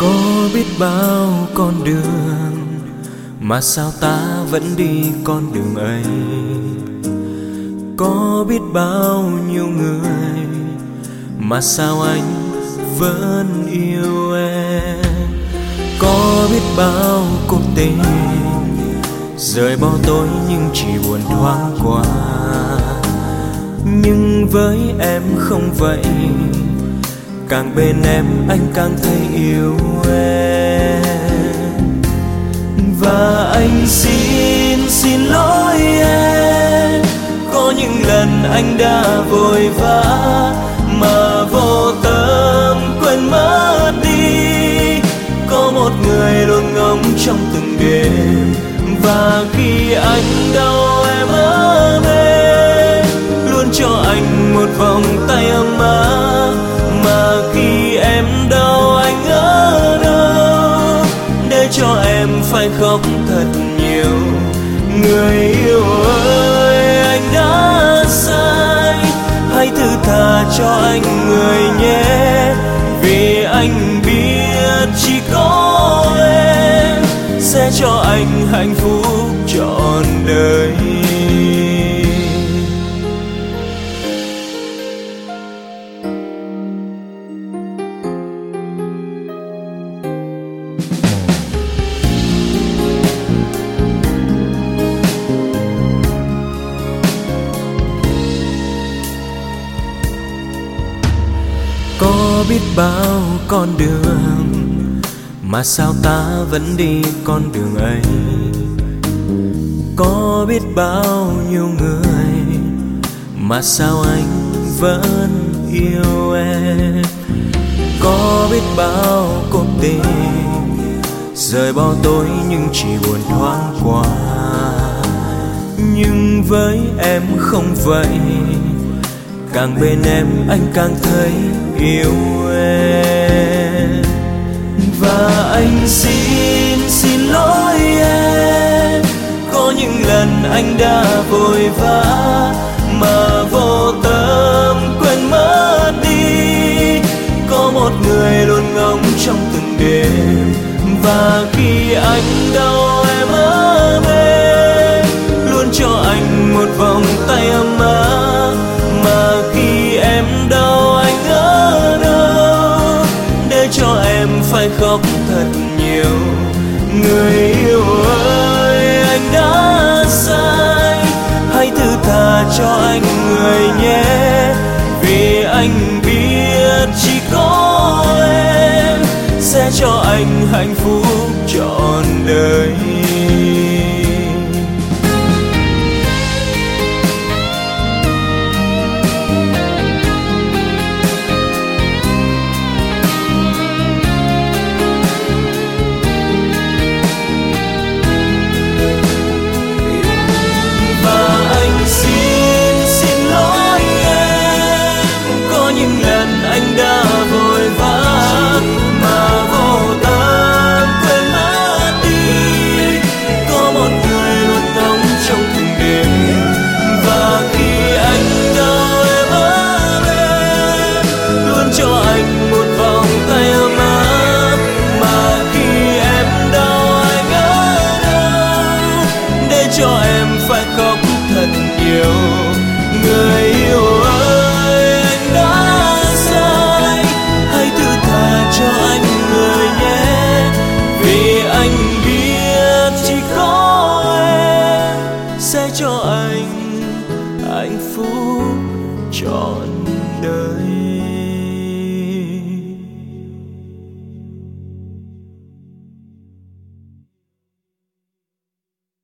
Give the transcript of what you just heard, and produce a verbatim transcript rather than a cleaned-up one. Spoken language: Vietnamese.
Có biết bao con đường mà sao ta vẫn đi con đường ấy. Có biết bao nhiêu người mà sao anh vẫn yêu em. Có biết bao cuộc tình rời bỏ tôi nhưng chỉ buồn thoáng qua. Nhưng với em không vậy, càng bên em anh càng thấy yêu em. Và anh xin xin lỗi em, có những lần anh đã vội vã mà vô tâm quên mất đi. Có một người luôn ngóng trong từng đêm, và khi anh đau em ấm em, luôn cho anh một vòng tay ấm áp. Mà khi em đau anh ở đâu, để cho em phải khóc thật nhiều. Người yêu ơi, anh đã sai, hãy thứ tha cho anh người nhé. Vì anh biết chỉ có em sẽ cho anh hạnh phúc trọn đời. Có biết bao con đường mà sao ta vẫn đi con đường ấy. Có biết bao nhiêu người mà sao anh vẫn yêu em. Có biết bao cuộc tình rời bỏ tôi nhưng chỉ buồn thoáng qua. Nhưng với em không vậy, càng bên em anh càng thấy yêu em. Và anh xin xin lỗi em, có những lần anh đã vội vã mà vô tâm quên mất đi. Có một người luôn ngóng trong từng đêm, và khi anh đau em ấm em, luôn cho anh một vòng tay ấm áp. Mà khi em đau anh ở đâu, để cho em phải khóc thật nhiều. Người yêu ơi, anh đã sai, hãy thứ tha cho anh người nhé. Vì anh biết chỉ có em sẽ cho anh hạnh phúc trọn đời. Anh đã vội vã mà vô tâm quên mất đi. Có một người luôn ngóng trong từng đêm, và khi anh đau em ấm em, luôn cho anh một vòng tay ấm áp. Mà khi em đau anh ở đâu, để cho em phải khóc thật nhiều. Người yêu ơi, anh đã cho anh người nhé. Vì anh biết chỉ có em sẽ cho anh hạnh phúc trọn